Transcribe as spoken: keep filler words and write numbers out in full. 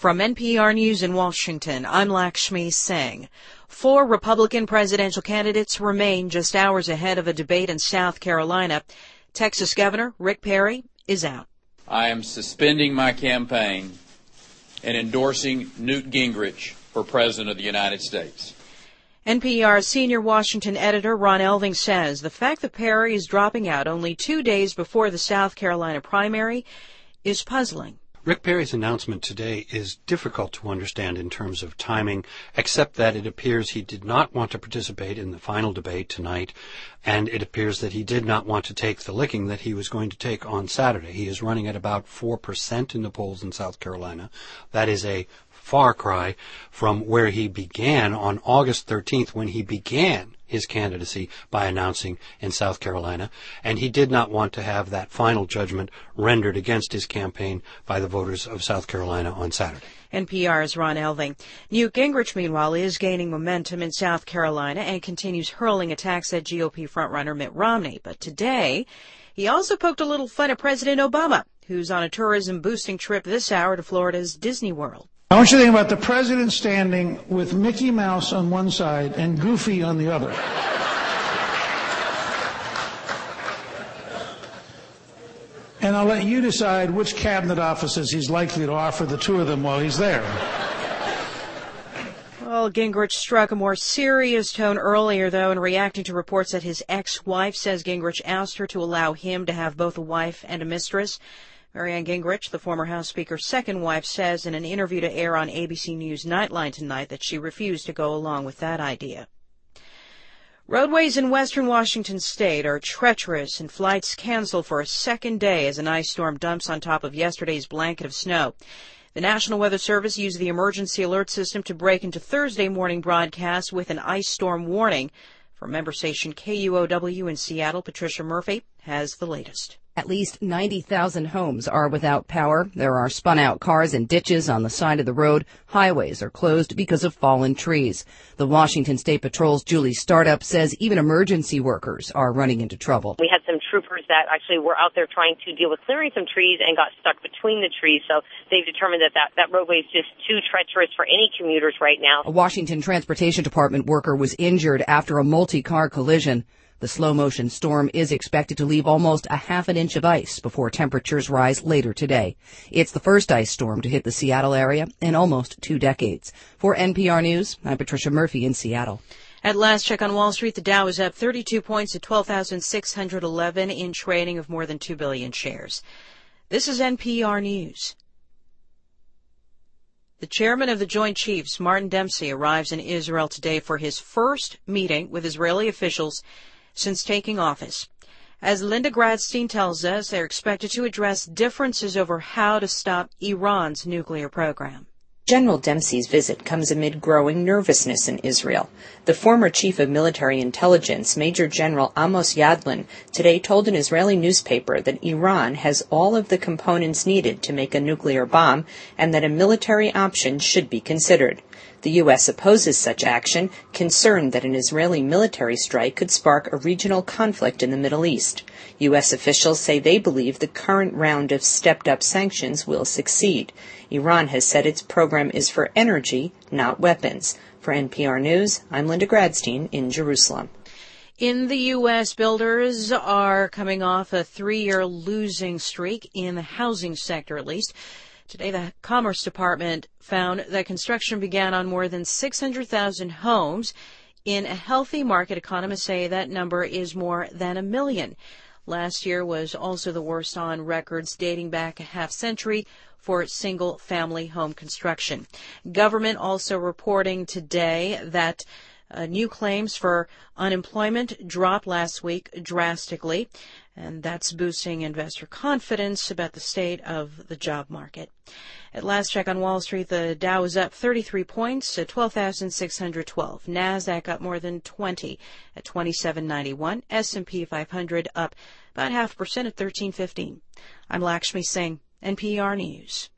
From N P R News in Washington, I'm Lakshmi Singh. Four Republican presidential candidates remain just hours ahead of a debate in South Carolina. Texas Governor Rick Perry is out. I am suspending my campaign and endorsing Newt Gingrich for President of the United States. N P R's senior Washington editor Ron Elving says the fact that Perry is dropping out only two days before the South Carolina primary is puzzling. Rick Perry's announcement today is difficult to understand in terms of timing, except that it appears he did not want to participate in the final debate tonight, and it appears that he did not want to take the licking that he was going to take on Saturday. He is running at about four percent in the polls in South Carolina. That is a far cry from where he began on August thirteenth, when he began his candidacy by announcing in South Carolina, and he did not want to have that final judgment rendered against his campaign by the voters of South Carolina on Saturday. N P R's Ron Elving. Newt Gingrich, meanwhile, is gaining momentum in South Carolina and continues hurling attacks at G O P frontrunner Mitt Romney. But today, he also poked a little fun at President Obama, who's on a tourism-boosting trip this hour to Florida's Disney World. I want you to think about the president standing with Mickey Mouse on one side and Goofy on the other. And I'll let you decide which cabinet offices he's likely to offer the two of them while he's there. Well, Gingrich struck a more serious tone earlier, though, in reacting to reports that his ex-wife says Gingrich asked her to allow him to have both a wife and a mistress. Marianne Gingrich, the former House Speaker's second wife, says in an interview to air on A B C News Nightline tonight that she refused to go along with that idea. Roadways in western Washington state are treacherous and flights canceled for a second day as an ice storm dumps on top of yesterday's blanket of snow. The National Weather Service used the emergency alert system to break into Thursday morning broadcast with an ice storm warning. From member station K U O W in Seattle, Patricia Murphy has the latest. At least ninety thousand homes are without power. There are spun-out cars and ditches on the side of the road. Highways are closed because of fallen trees. The Washington State Patrol's Julie Startup says even emergency workers are running into trouble. We had some troopers that actually were out there trying to deal with clearing some trees and got stuck between the trees. So they've determined that that, that roadway is just too treacherous for any commuters right now. A Washington Transportation Department worker was injured after a multi-car collision. The slow-motion storm is expected to leave almost a half an inch of ice before temperatures rise later today. It's the first ice storm to hit the Seattle area in almost two decades. For N P R News, I'm Patricia Murphy in Seattle. At last check on Wall Street, the Dow is up thirty-two points at twelve thousand six hundred eleven in trading of more than two billion shares. This is N P R News. The chairman of the Joint Chiefs, Martin Dempsey, arrives in Israel today for his first meeting with Israeli officials since taking office. As Linda Gradstein tells us, they're expected to address differences over how to stop Iran's nuclear program. General Dempsey's visit comes amid growing nervousness in Israel. The former chief of military intelligence, Major General Amos Yadlin, today told an Israeli newspaper that Iran has all of the components needed to make a nuclear bomb and that a military option should be considered. The U S opposes such action, concerned that an Israeli military strike could spark a regional conflict in the Middle East. U S officials say they believe the current round of stepped-up sanctions will succeed. Iran has said its program is for energy, not weapons. For N P R News, I'm Linda Gradstein in Jerusalem. In the U S, builders are coming off a three-year losing streak in the housing sector, at least. Today, the Commerce Department found that construction began on more than six hundred thousand homes. In a healthy market, economists say that number is more than a million. Last year was also the worst on records dating back a half century for single-family home construction. Government also reporting today that uh, new claims for unemployment dropped last week drastically, and that's boosting investor confidence about the state of the job market. At last check on Wall Street, the Dow is up thirty-three points at twelve thousand six hundred twelve. NASDAQ up more than twenty at twenty-seven ninety-one. S and P five hundred up about half a percent at thirteen fifteen. I'm Lakshmi Singh, N P R News.